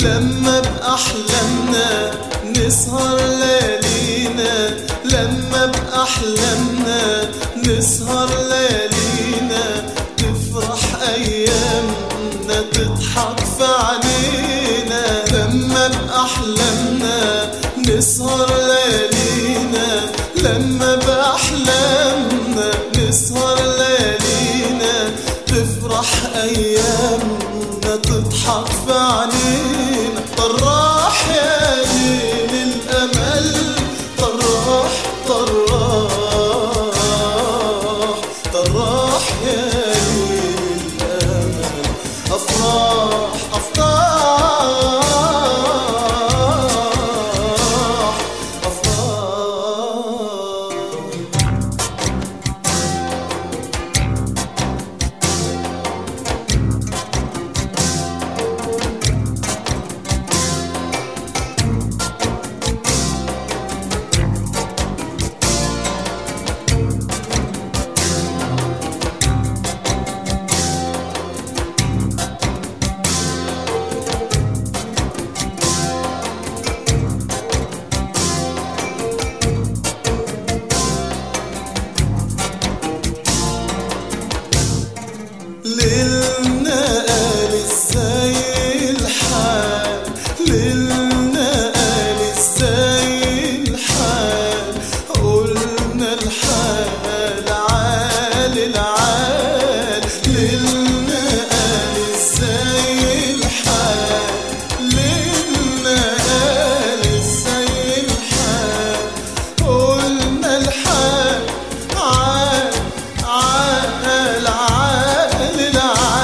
لما بأحلامنا نسهر ليالينا، لما بأحلامنا نسهر ليالينا، تفرح أيامنا تضحك في عينينا. لما بأحلامنا نسهر ليالينا، لما بأحلامنا نسهر ليالينا، تفرح أيامنا تضحك في عينينا. طراح يا ليل الأمل، طراح طراح طراح يا ليل الأمل، أفراح أفراح ليلنا قال ازاي الحال، ليلنا قال ازاي الحال، قلنا الحال عال العال. ليلنا قال ازاي الحال، ليلنا قال ازاي الحال، قلنا الحال عال عال عال العال.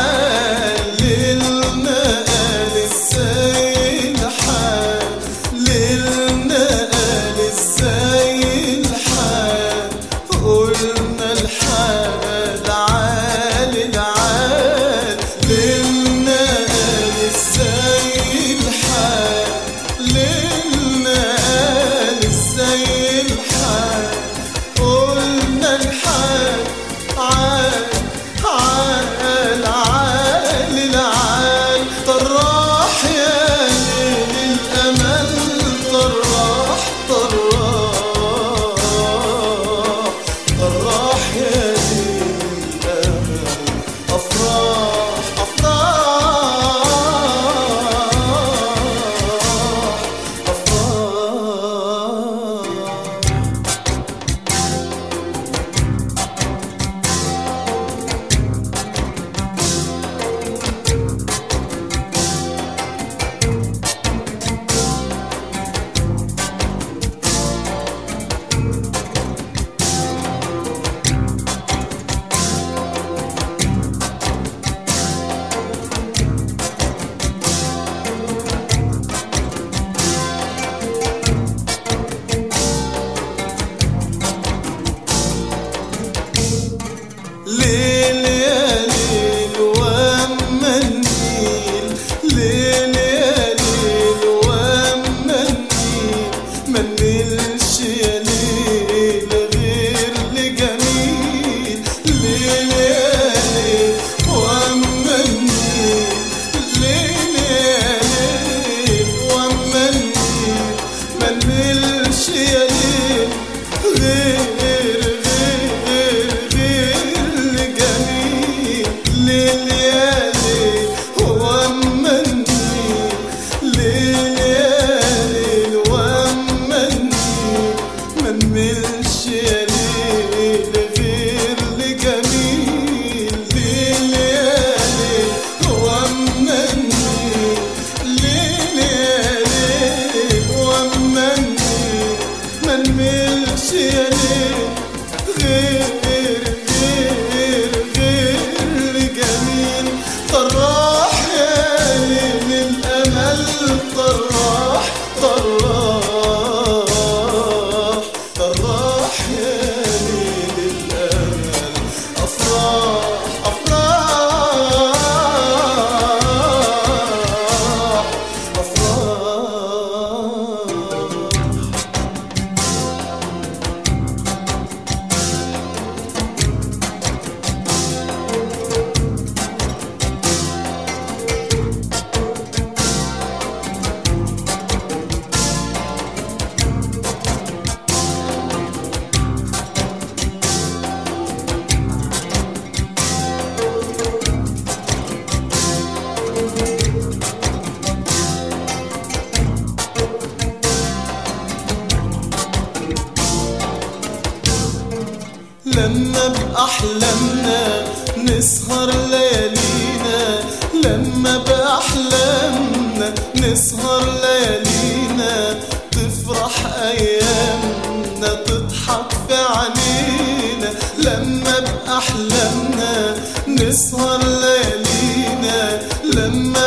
بأحلامنا نسهر ليالينا، لما بأحلامنا نسهر ليالينا، تفرح أيامنا تضحك في عينينا، لما بأحلامنا نسهر ليالينا، لما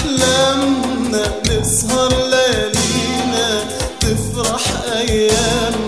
بأحلامنا نسهر ليالينا، تفرح أيامنا